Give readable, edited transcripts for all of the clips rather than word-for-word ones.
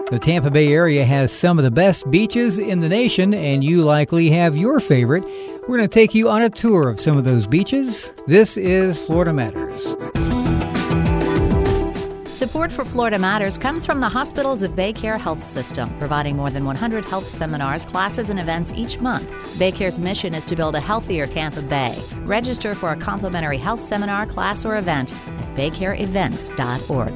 The Tampa Bay area has some of the best beaches in the nation, and you likely have your favorite. We're going to take you on a tour of some of those beaches. This is Florida Matters. Support for Florida Matters comes from the Hospitals of BayCare Health System, providing more than 100 health seminars, classes, and events each month. BayCare's mission is to build a healthier Tampa Bay. Register for a complimentary health seminar, class, or event at baycareevents.org.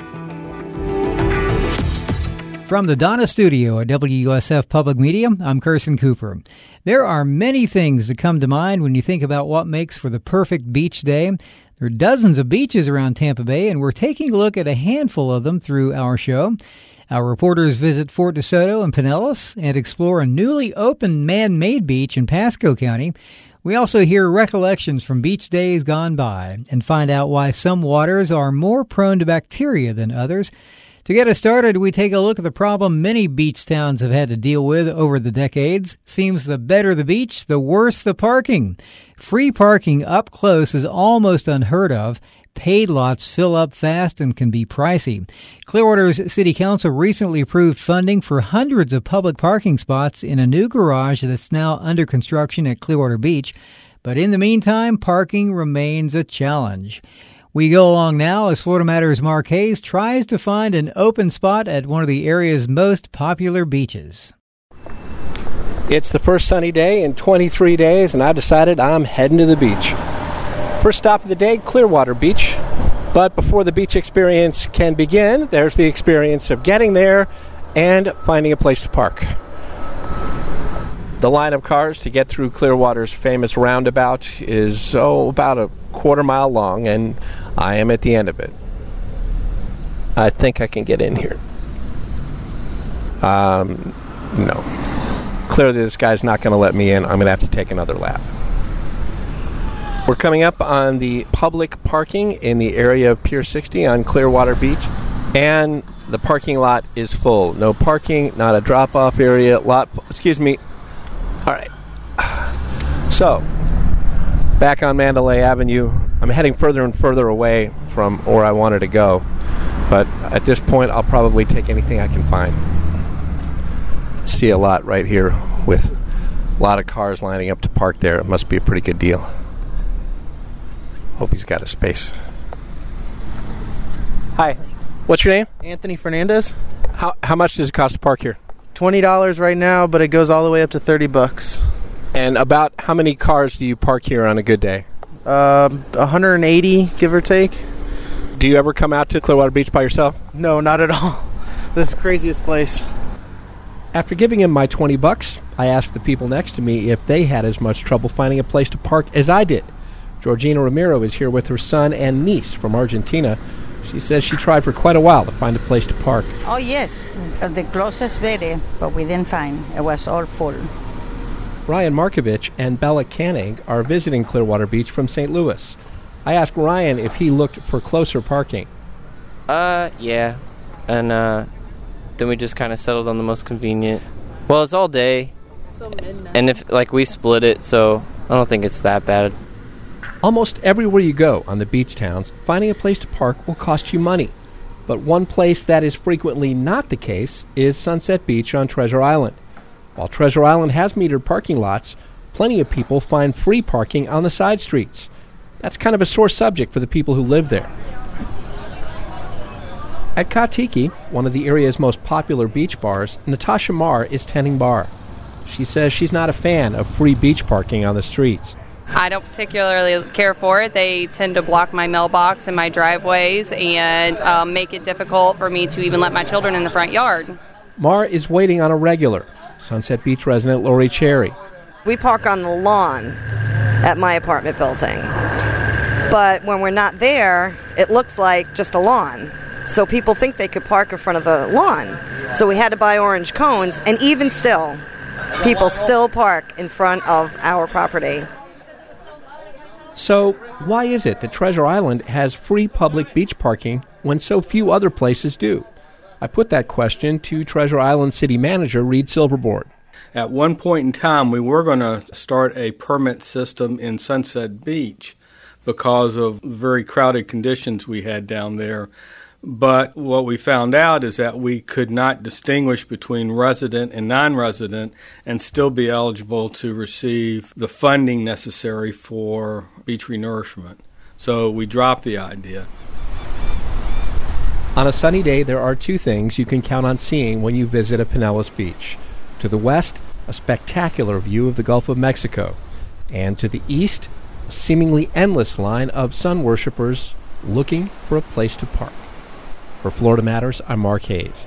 From the Donna Studio at WUSF Public Media, I'm Kirsten Cooper. There are many things that come to mind when you think about what makes for the perfect beach day. There are dozens of beaches around Tampa Bay, and we're taking a look at a handful of them through our show. Our reporters visit Fort DeSoto and Pinellas and explore a newly opened man-made beach in Pasco County. We also hear recollections from beach days gone by and find out why some waters are more prone to bacteria than others. To get us started, we take a look at the problem many beach towns have had to deal with over the decades. Seems the better the beach, the worse the parking. Free parking up close is almost unheard of. Paid lots fill up fast and can be pricey. Clearwater's City Council recently approved funding for hundreds of public parking spots in a new garage that's now under construction at Clearwater Beach. But in the meantime, parking remains a challenge. We go along now as Florida Matters Mark Hayes tries to find an open spot at one of the area's most popular beaches. It's the first sunny day in 23 days, and I've decided I'm heading to the beach. First stop of the day, Clearwater Beach. But before the beach experience can begin, there's the experience of getting there and finding a place to park. The line of cars to get through Clearwater's famous roundabout is about a quarter-mile long, and I am at the end of it. I think I can get in here. No. Clearly this guy's not going to let me in. I'm going to have to take another lap. We're coming up on the public parking in the area of Pier 60 on Clearwater Beach, and the parking lot is full. No parking, not a drop-off area. Excuse me. All right. So, back on Mandalay Avenue. I'm heading further and further away from where I wanted to go. But at this point, I'll probably take anything I can find. See a lot right here with a lot of cars lining up to park there. It must be a pretty good deal. Hope he's got a space. Hi. What's your name? Anthony Fernandez. How much does it cost to park here? $20 right now, but it goes all the way up to $30. And about how many cars do you park here on a good day? 180, give or take. Do you ever come out to Clearwater Beach by yourself? No, not at all. This is the craziest place. After giving him my $20, I asked the people next to me if they had as much trouble finding a place to park as I did. Georgina Ramiro is here with her son and niece from Argentina. She says she tried for quite a while to find a place to park. Oh, yes. The closest very, but we didn't find. It was all full. Ryan Markovich and Bella Canning are visiting Clearwater Beach from St. Louis. I asked Ryan if he looked for closer parking. Yeah. And then we just kind of settled on the most convenient. Well, it's all day. Till midnight. And if we split it, so I don't think it's that bad. Almost everywhere you go on the beach towns, finding a place to park will cost you money. But one place that is frequently not the case is Sunset Beach on Treasure Island. While Treasure Island has metered parking lots, plenty of people find free parking on the side streets. That's kind of a sore subject for the people who live there. At Katiki, one of the area's most popular beach bars, Natasha Marr is tending bar. She says she's not a fan of free beach parking on the streets. I don't particularly care for it. They tend to block my mailbox and my driveways and make it difficult for me to even let my children in the front yard. Marr is waiting on a regular, Sunset Beach resident Lori Cherry. We park on the lawn at my apartment building. But when we're not there, it looks like just a lawn. So people think they could park in front of the lawn. So we had to buy orange cones, and even still, people still park in front of our property. So why is it that Treasure Island has free public beach parking when so few other places do? I put that question to Treasure Island City Manager Reed Silverboard. At one point in time, we were going to start a permit system in Sunset Beach because of the very crowded conditions we had down there. But what we found out is that we could not distinguish between resident and non-resident and still be eligible to receive the funding necessary for beach renourishment. So we dropped the idea. On a sunny day, there are two things you can count on seeing when you visit a Pinellas beach. To the west, a spectacular view of the Gulf of Mexico. And to the east, a seemingly endless line of sun worshippers looking for a place to park. For Florida Matters, I'm Mark Hayes.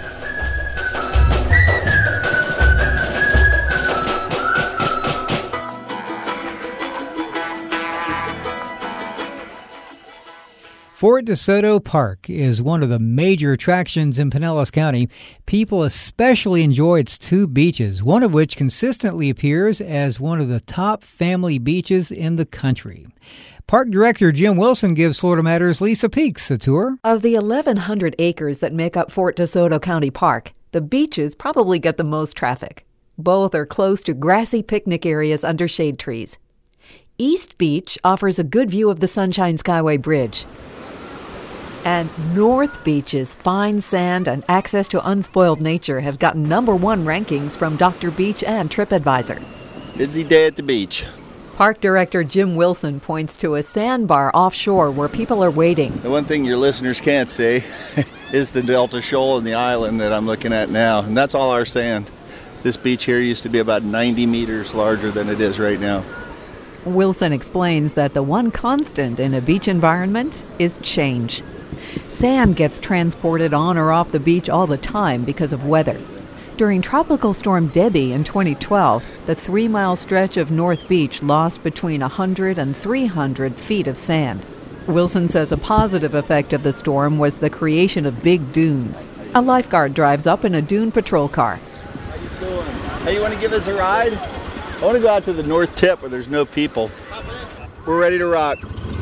Fort DeSoto Park is one of the major attractions in Pinellas County. People especially enjoy its two beaches, one of which consistently appears as one of the top family beaches in the country. Park Director Jim Wilson gives Florida Matters' Lisa Peeks a tour. Of the 1,100 acres that make up Fort DeSoto County Park, the beaches probably get the most traffic. Both are close to grassy picnic areas under shade trees. East Beach offers a good view of the Sunshine Skyway Bridge. And North Beach's fine sand and access to unspoiled nature have gotten #1 rankings from Dr. Beach and TripAdvisor. Busy day at the beach. Park Director Jim Wilson points to a sandbar offshore where people are waiting. The one thing your listeners can't see is the Delta Shoal and the island that I'm looking at now, and that's all our sand. This beach here used to be about 90 meters larger than it is right now. Wilson explains that the one constant in a beach environment is change. Sand gets transported on or off the beach all the time because of weather. During Tropical Storm Debbie in 2012, the 3-mile stretch of North Beach lost between 100 and 300 feet of sand. Wilson says a positive effect of the storm was the creation of big dunes. A lifeguard drives up in a dune patrol car. How you doing? Hey, you want to give us a ride? I want to go out to the north tip where there's no people. We're ready to rock.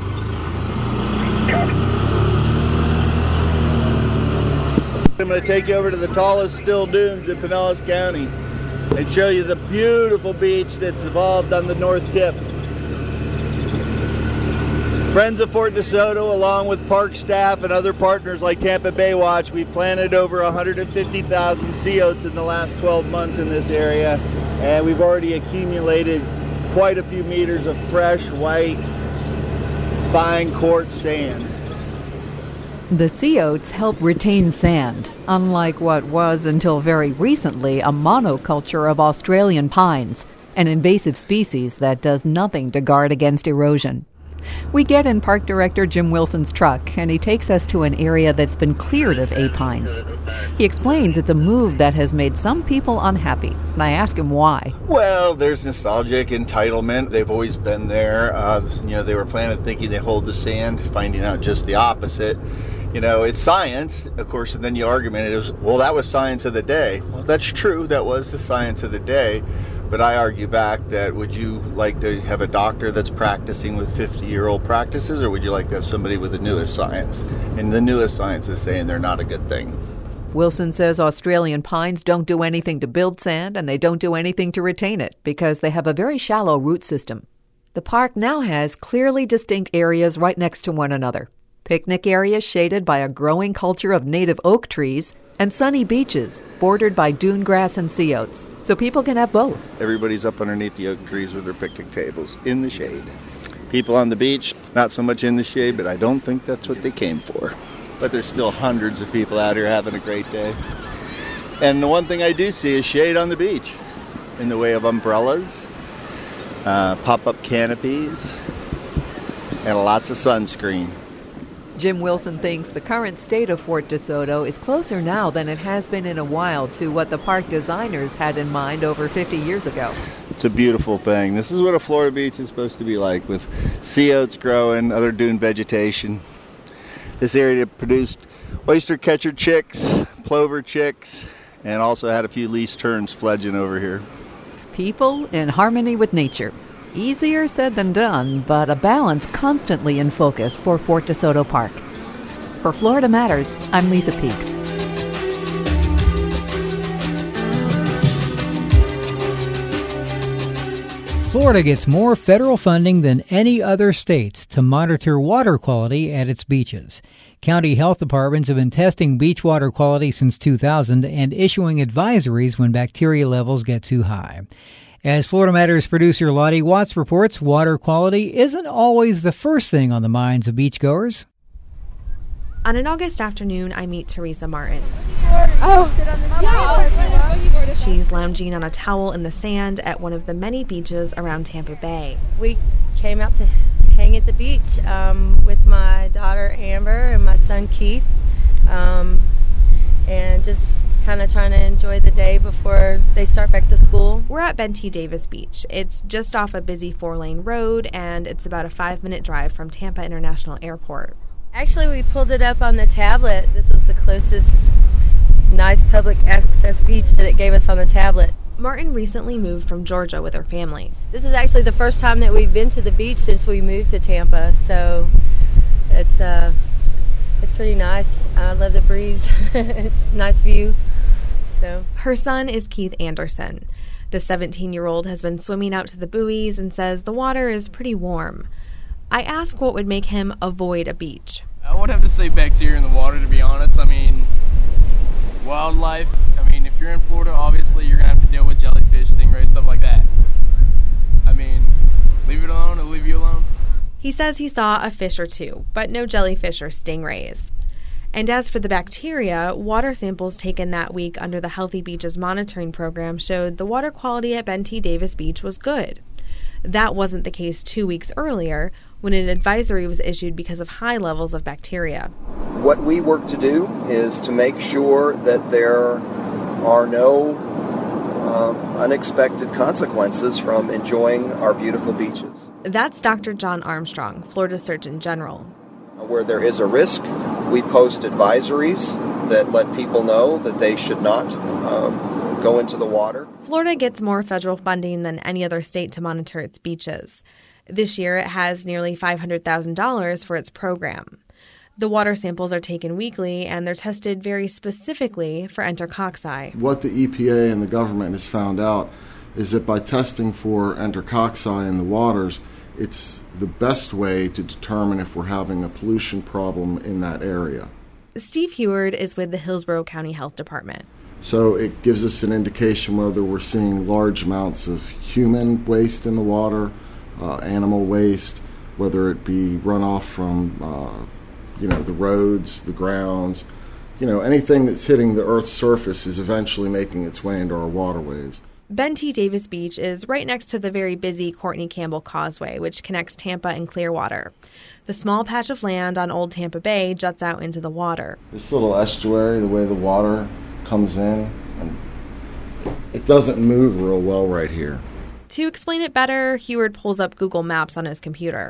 I'm going to take you over to the tallest still dunes in Pinellas County and show you the beautiful beach that's evolved on the north tip. Friends of Fort DeSoto, along with park staff and other partners like Tampa Bay Watch, we've planted over 150,000 sea oats in the last 12 months in this area, and we've already accumulated quite a few meters of fresh, white, fine quartz sand. The sea oats help retain sand, unlike what was until very recently a monoculture of Australian pines, an invasive species that does nothing to guard against erosion. We get in Park Director Jim Wilson's truck, and he takes us to an area that's been cleared of A-pines. He explains it's a move that has made some people unhappy, and I ask him why. Well, there's nostalgic entitlement. They've always been there. They were planted thinking they hold the sand, finding out just the opposite. It's science, of course, and then you argument it was, well, that was science of the day. Well, that's true, that was the science of the day, but I argue back that would you like to have a doctor that's practicing with 50-year-old practices, or would you like to have somebody with the newest science? And the newest science is saying they're not a good thing. Wilson says Australian pines don't do anything to build sand, and they don't do anything to retain it, because they have a very shallow root system. The park now has clearly distinct areas right next to one another. Picnic areas shaded by a growing culture of native oak trees, and sunny beaches bordered by dune grass and sea oats, so people can have both. Everybody's up underneath the oak trees with their picnic tables in the shade. People on the beach, not so much in the shade, but I don't think that's what they came for. But there's still hundreds of people out here having a great day. And the one thing I do see is shade on the beach in the way of umbrellas, pop-up canopies, and lots of sunscreen. Jim Wilson thinks the current state of Fort DeSoto is closer now than it has been in a while to what the park designers had in mind over 50 years ago. It's a beautiful thing. This is what a Florida beach is supposed to be like, with sea oats growing, other dune vegetation. This area produced oyster catcher chicks, plover chicks, and also had a few least terns fledging over here. People in harmony with nature. Easier said than done, but a balance constantly in focus for Fort DeSoto Park. For Florida Matters, I'm Lisa Peeks. Florida gets more federal funding than any other state to monitor water quality at its beaches. County health departments have been testing beach water quality since 2000 and issuing advisories when bacteria levels get too high. As Florida Matters producer Lottie Watts reports, water quality isn't always the first thing on the minds of beachgoers. On an August afternoon, I meet Teresa Martin. She's lounging on a towel in the sand at one of the many beaches around Tampa Bay. We came out to hang at the beach with my daughter Amber and my son Keith, and just kind of trying to enjoy the day before they start back to school. We're at Ben T. Davis Beach. It's just off a busy 4-lane road, and it's about a 5-minute drive from Tampa International Airport. Actually, we pulled it up on the tablet. This was the closest nice public access beach that it gave us on the tablet. Martin recently moved from Georgia with her family. This is actually the first time that we've been to the beach since we moved to Tampa, so it's pretty nice. I love the breeze. It's a nice view. So her son is Keith Anderson. The 17-year-old has been swimming out to the buoys and says the water is pretty warm. I ask what would make him avoid a beach. I would have to say bacteria in the water, to be honest. I mean, wildlife. I mean, if you're in Florida, obviously you're going to have to deal with jellyfish, stingrays, stuff like that. I mean, leave it alone, it'll leave you alone. He says he saw a fish or two, but no jellyfish or stingrays. And as for the bacteria, water samples taken that week under the Healthy Beaches monitoring program showed the water quality at Ben T. Davis Beach was good. That wasn't the case 2 weeks earlier, when an advisory was issued because of high levels of bacteria. What we work to do is to make sure that there are no unexpected consequences from enjoying our beautiful beaches. That's Dr. John Armstrong, Florida Surgeon General. Where there is a risk, we post advisories that let people know that they should not go into the water. Florida gets more federal funding than any other state to monitor its beaches. This year, it has nearly $500,000 for its program. The water samples are taken weekly, and they're tested very specifically for enterococci. What the EPA and the government has found out is that by testing for enterococci in the waters, it's the best way to determine if we're having a pollution problem in that area. Steve Heward is with the Hillsborough County Health Department. So it gives us an indication whether we're seeing large amounts of human waste in the water, animal waste, whether it be runoff from the roads, the grounds. Anything that's hitting the Earth's surface is eventually making its way into our waterways. Ben T. Davis Beach is right next to the very busy Courtney Campbell Causeway, which connects Tampa and Clearwater. The small patch of land on Old Tampa Bay juts out into the water. This little estuary, the way the water comes in, and it doesn't move real well right here. To explain it better, Heward pulls up Google Maps on his computer.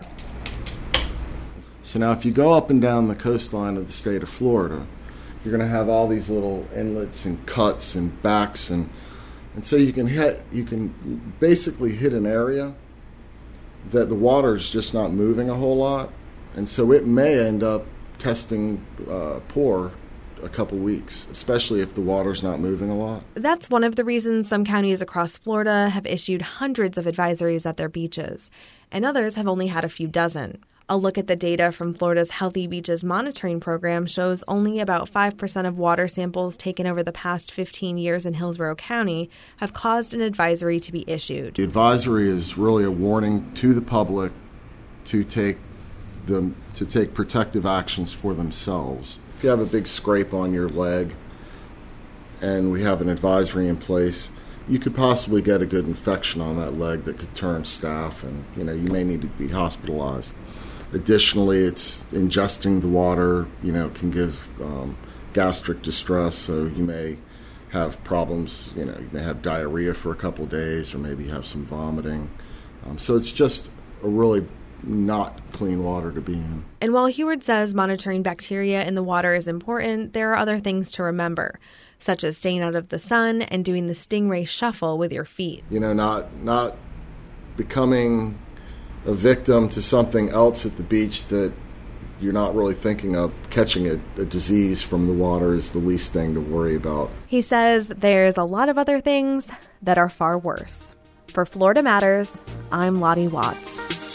So now if you go up and down the coastline of the state of Florida, you're going to have all these little inlets and cuts and backs, and so you can basically hit an area that the water's just not moving a whole lot, and so it may end up testing poor a couple weeks, especially if the water's not moving a lot. That's one of the reasons some counties across Florida have issued hundreds of advisories at their beaches, and others have only had a few dozen. A look at the data from Florida's Healthy Beaches monitoring program shows only about 5% of water samples taken over the past 15 years in Hillsborough County have caused an advisory to be issued. The advisory is really a warning to the public to take protective actions for themselves. If you have a big scrape on your leg and we have an advisory in place, you could possibly get a good infection on that leg that could turn staph, and you may need to be hospitalized. Additionally, it's ingesting the water, can give gastric distress, so you may have problems, you may have diarrhea for a couple days, or maybe have some vomiting. So it's just a really not clean water to be in. And while Heward says monitoring bacteria in the water is important, there are other things to remember, such as staying out of the sun and doing the stingray shuffle with your feet. Not becoming a victim to something else at the beach that you're not really thinking of. Catching a disease from the water is the least thing to worry about. He says there's a lot of other things that are far worse. For Florida Matters, I'm Lottie Watts.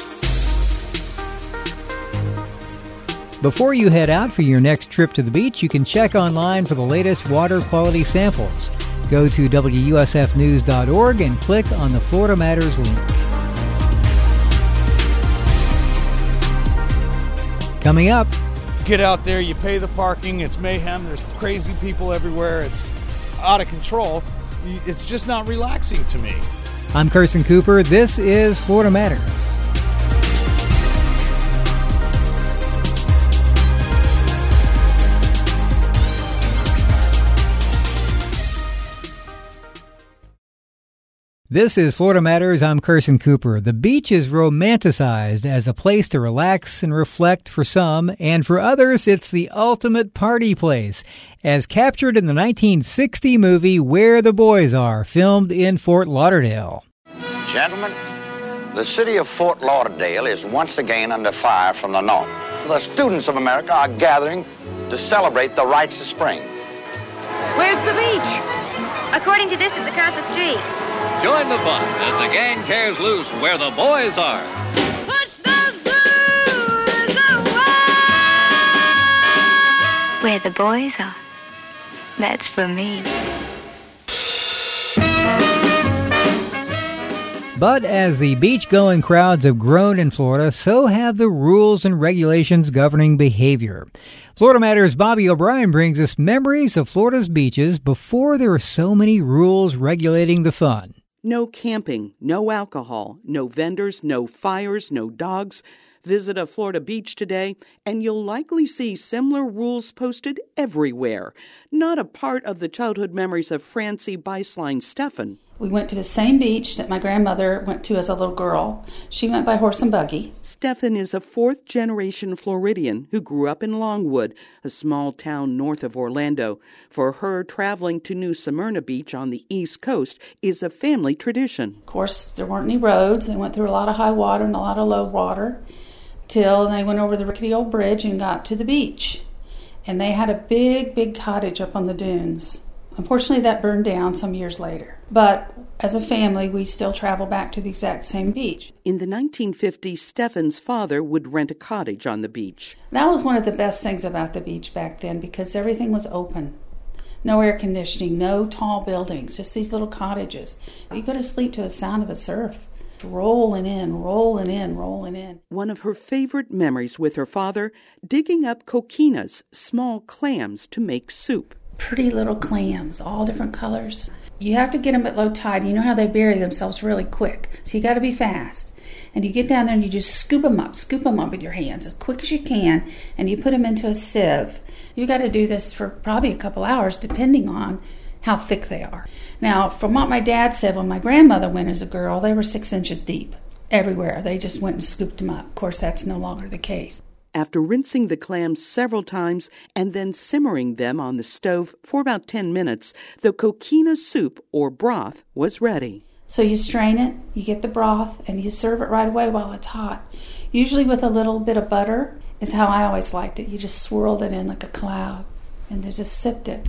Before you head out for your next trip to the beach, you can check online for the latest water quality samples. Go to WUSFnews.org and click on the Florida Matters link. Coming up, get out there, you pay the parking, it's mayhem, there's crazy people everywhere, it's out of control. It's just not relaxing to me. I'm Kirsten Cooper. This is Florida Matters. This is Florida Matters. I'm Kirsten Cooper. The beach is romanticized as a place to relax and reflect for some, and for others, it's the ultimate party place, as captured in the 1960 movie Where the Boys Are, filmed in Fort Lauderdale. Gentlemen, the city of Fort Lauderdale is once again under fire from the north. The students of America are gathering to celebrate the rites of spring. Where's the beach? According to this, it's across the street. Join the fun as the gang tears loose where the boys are. Push those blues away! Where the boys are. That's for me. But as the beach-going crowds have grown in Florida, so have the rules and regulations governing behavior. Florida Matters' Bobby O'Brien brings us memories of Florida's beaches before there were so many rules regulating the fun. No camping, no alcohol, no vendors, no fires, no dogs. Visit a Florida beach today, and you'll likely see similar rules posted everywhere. Not a part of the childhood memories of Francie Beislein Steffen. We went to the same beach that my grandmother went to as a little girl. She went by horse and buggy. Steffen is a fourth-generation Floridian who grew up in Longwood, a small town north of Orlando. For her, traveling to New Smyrna Beach on the East Coast is a family tradition. Of course, there weren't any roads. They went through a lot of high water and a lot of low water till they went over the rickety old bridge and got to the beach. And they had a big, big cottage up on the dunes. Unfortunately, that burned down some years later. But as a family, we still travel back to the exact same beach. In the 1950s, Steffen's father would rent a cottage on the beach. That was one of the best things about the beach back then because everything was open. No air conditioning, no tall buildings, just these little cottages. You go to sleep to the sound of a surf. Rolling in, rolling in, rolling in. One of her favorite memories with her father, digging up coquinas, small clams, to make soup. Pretty little clams, all different colors. You have to get them at low tide. You know how they bury themselves really quick, so you got to be fast. And you get down there and you just scoop them up with your hands as quick as you can, and you put them into a sieve. You got to do this for probably a couple hours, depending on how thick they are. Now, from what my dad said, when my grandmother went as a girl, they were 6 inches deep everywhere. They just went and scooped them up. Of course, that's no longer the case. After rinsing the clams several times and then simmering them on the stove for about 10 minutes, the coquina soup, or broth, was ready. So you strain it, you get the broth, and you serve it right away while it's hot. Usually with a little bit of butter is how I always liked it. You just swirled it in like a cloud and they just sipped it.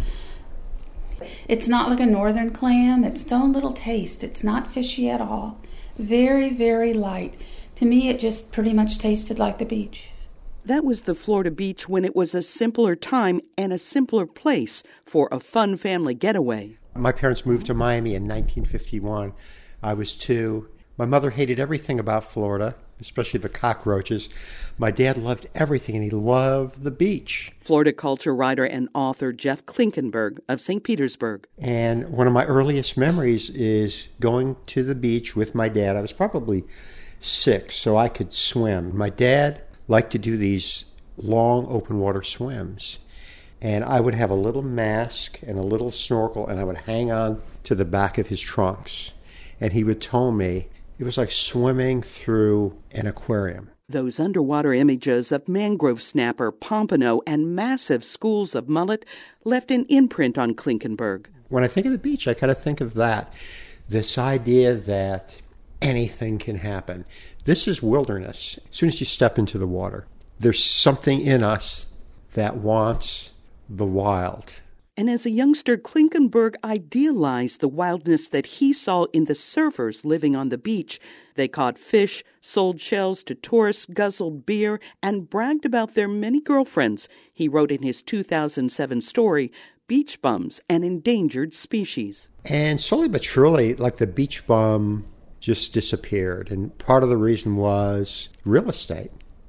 It's not like a northern clam. It's its own little taste. It's not fishy at all. Very, very light. To me, it just pretty much tasted like the beach. That was the Florida beach when it was a simpler time and a simpler place for a fun family getaway. My parents moved to Miami in 1951. I was 2. My mother hated everything about Florida, especially the cockroaches. My dad loved everything, and he loved the beach. Florida culture writer and author Jeff Klinkenberg of St. Petersburg. And one of my earliest memories is going to the beach with my dad. I was probably 6, so I could swim. My dad liked to do these long open water swims. And I would have a little mask and a little snorkel, and I would hang on to the back of his trunks. And he would tell me it was like swimming through an aquarium. Those underwater images of mangrove snapper, pompano, and massive schools of mullet left an imprint on Klinkenberg. When I think of the beach, I kind of think of that. This idea that anything can happen. This is wilderness. As soon as you step into the water, there's something in us that wants the wild. And as a youngster, Klinkenberg idealized the wildness that he saw in the surfers living on the beach. They caught fish, sold shells to tourists, guzzled beer, and bragged about their many girlfriends. He wrote in his 2007 story, Beach Bums, an Endangered Species. And slowly but surely, like the beach bum just disappeared. And part of the reason was real estate.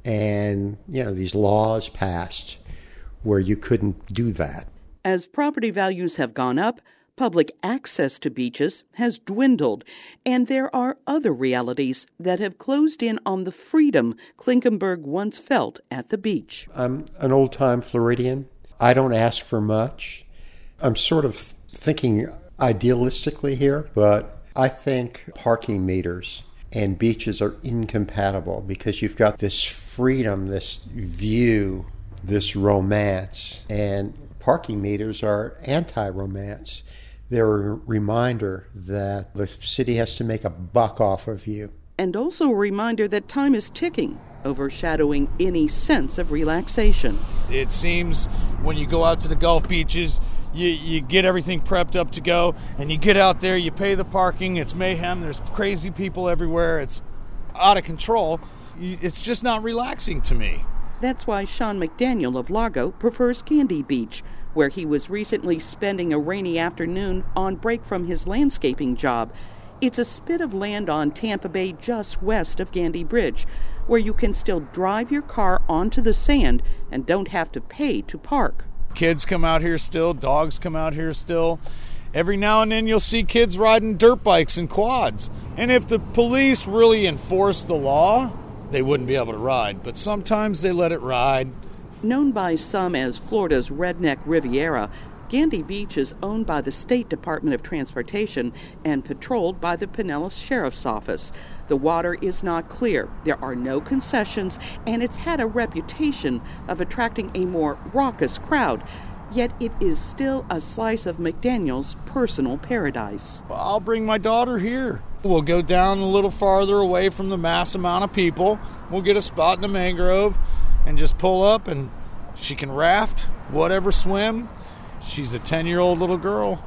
And, these laws passed where you couldn't do that. As property values have gone up, public access to beaches has dwindled, and there are other realities that have closed in on the freedom Klinkenberg once felt at the beach. I'm an old-time Floridian. I don't ask for much. I'm sort of thinking idealistically here, but I think parking meters and beaches are incompatible because you've got this freedom, this view, this romance, and parking meters are anti-romance. They're a reminder that the city has to make a buck off of you. And also a reminder that time is ticking, overshadowing any sense of relaxation. It seems when you go out to the Gulf beaches, you get everything prepped up to go, and you get out there, you pay the parking, it's mayhem, there's crazy people everywhere, it's out of control. It's just not relaxing to me. That's why Sean McDaniel of Largo prefers Candy Beach, where he was recently spending a rainy afternoon on break from his landscaping job. It's a spit of land on Tampa Bay just west of Gandy Bridge, where you can still drive your car onto the sand and don't have to pay to park. Kids come out here still, dogs come out here still. Every now and then you'll see kids riding dirt bikes and quads. And if the police really enforced the law, they wouldn't be able to ride, but sometimes they let it ride. Known by some as Florida's Redneck Riviera, Gandy Beach is owned by the State Department of Transportation and patrolled by the Pinellas Sheriff's Office. The water is not clear, there are no concessions, and it's had a reputation of attracting a more raucous crowd. Yet it is still a slice of McDaniel's personal paradise. I'll bring my daughter here. We'll go down a little farther away from the mass amount of people. We'll get a spot in the mangrove and just pull up, and she can raft, whatever, swim. She's a 10-year-old little girl.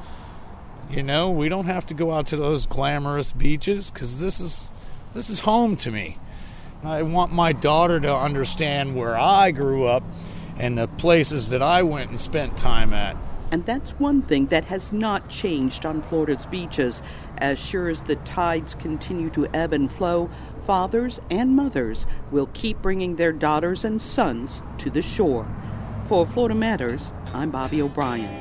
We don't have to go out to those glamorous beaches because this is home to me. I want my daughter to understand where I grew up and the places that I went and spent time at. And that's one thing that has not changed on Florida's beaches. As sure as the tides continue to ebb and flow, fathers and mothers will keep bringing their daughters and sons to the shore. For Florida Matters, I'm Bobby O'Brien.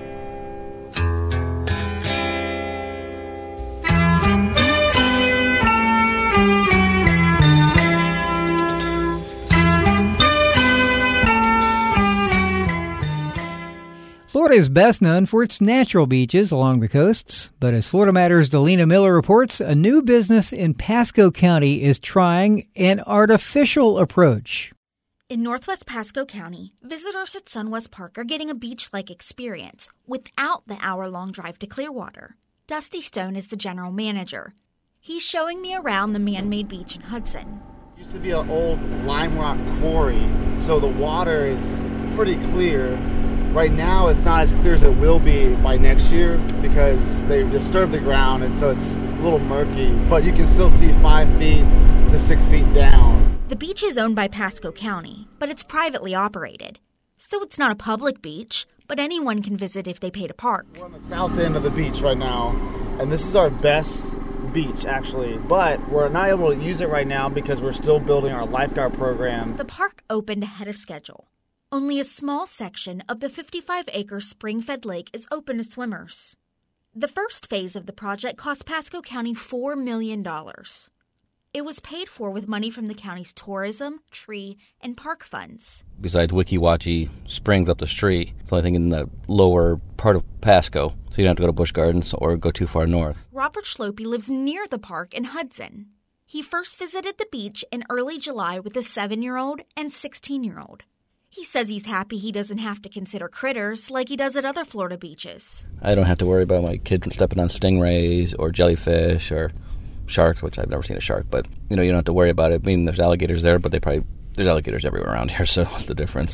Florida is best known for its natural beaches along the coasts, but as Florida Matters' Delina Miller reports, a new business in Pasco County is trying an artificial approach. In northwest Pasco County, visitors at Sunwest Park are getting a beach-like experience without the hour-long drive to Clearwater. Dusty Stone is the general manager. He's showing me around the man-made beach in Hudson. It used to be an old lime rock quarry, so the water is pretty clear. Right now, it's not as clear as it will be by next year because they've disturbed the ground, and so it's a little murky. But you can still see 5 feet to 6 feet down. The beach is owned by Pasco County, but it's privately operated. So it's not a public beach, but anyone can visit if they pay to park. We're on the south end of the beach right now, and this is our best beach, actually. But we're not able to use it right now because we're still building our lifeguard program. The park opened ahead of schedule. Only a small section of the 55-acre spring-fed lake is open to swimmers. The first phase of the project cost Pasco County $4 million. It was paid for with money from the county's tourism, tree, and park funds. Besides Weeki Wachee Springs up the street, it's the only thing in the lower part of Pasco, so you don't have to go to Busch Gardens or go too far north. Robert Schlopey lives near the park in Hudson. He first visited the beach in early July with a 7-year-old and 16-year-old. He says he's happy he doesn't have to consider critters like he does at other Florida beaches. I don't have to worry about my kids stepping on stingrays or jellyfish or sharks, which I've never seen a shark, but you don't have to worry about it. I mean, there's alligators there, but there's alligators everywhere around here, so what's the difference?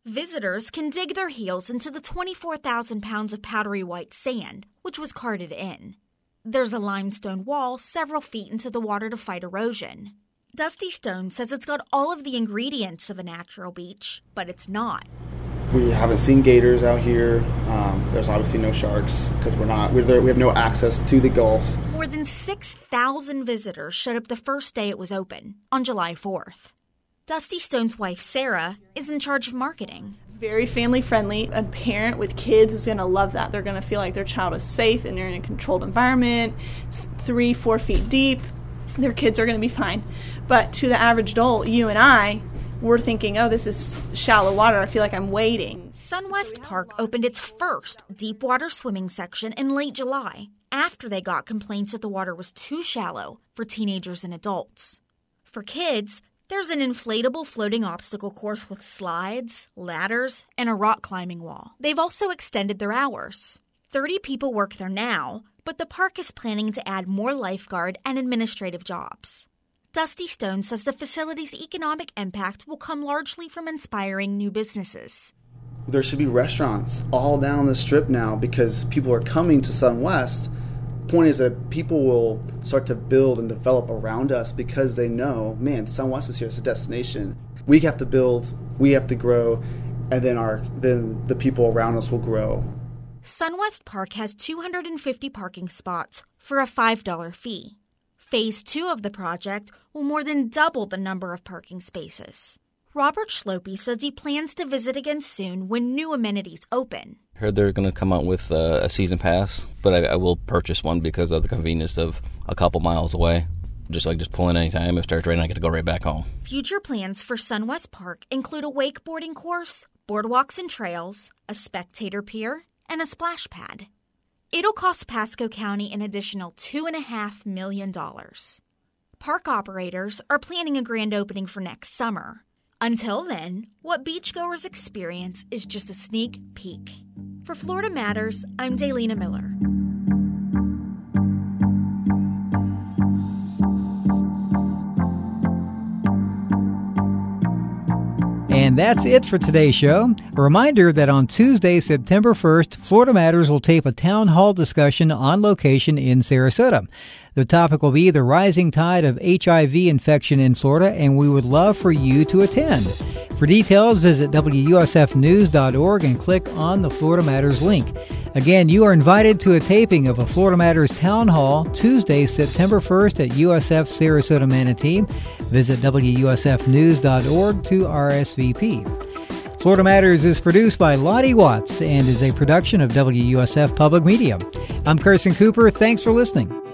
Visitors can dig their heels into the 24,000 pounds of powdery white sand, which was carted in. There's a limestone wall several feet into the water to fight erosion. Dusty Stone says it's got all of the ingredients of a natural beach, but it's not. We haven't seen gators out here. There's obviously no sharks because we have no access to the Gulf. More than 6,000 visitors showed up the first day it was open, on July 4th. Dusty Stone's wife, Sarah, is in charge of marketing. Very family friendly. A parent with kids is going to love that. They're going to feel like their child is safe and they're in a controlled environment. It's 3-4 feet deep. Their kids are going to be fine. But to the average adult, you and I, we're thinking, oh, this is shallow water. I feel like I'm wading. Sunwest Park opened its first deep water swimming section in late July, after they got complaints that the water was too shallow for teenagers and adults. For kids, there's an inflatable floating obstacle course with slides, ladders, and a rock climbing wall. They've also extended their hours. 30 people work there now, but the park is planning to add more lifeguard and administrative jobs. Dusty Stone says the facility's economic impact will come largely from inspiring new businesses. There should be restaurants all down the strip now because people are coming to Sunwest. Point is that people will start to build and develop around us because they know, man, Sunwest is here, it's a destination. We have to build, we have to grow, and then the people around us will grow. Sunwest Park has 250 parking spots for a $5 fee. Phase 2 of the project will more than double the number of parking spaces. Robert Schlopey says he plans to visit again soon when new amenities open. Heard they're going to come out with a season pass, but I will purchase one because of the convenience of a couple miles away. Just pull in anytime. If it starts raining, I get to go right back home. Future plans for Sunwest Park include a wakeboarding course, boardwalks and trails, a spectator pier, and a splash pad. It'll cost Pasco County an additional $2.5 million. Park operators are planning a grand opening for next summer. Until then, what beachgoers experience is just a sneak peek. For Florida Matters, I'm Daylina Miller. And that's it for today's show. A reminder that on Tuesday, September 1st, Florida Matters will tape a town hall discussion on location in Sarasota. The topic will be the rising tide of HIV infection in Florida, and we would love for you to attend. For details, visit WUSFnews.org and click on the Florida Matters link. Again, you are invited to a taping of a Florida Matters Town Hall Tuesday, September 1st at USF Sarasota Manatee. Visit WUSFnews.org to RSVP. Florida Matters is produced by Lottie Watts and is a production of WUSF Public Media. I'm Carson Cooper. Thanks for listening.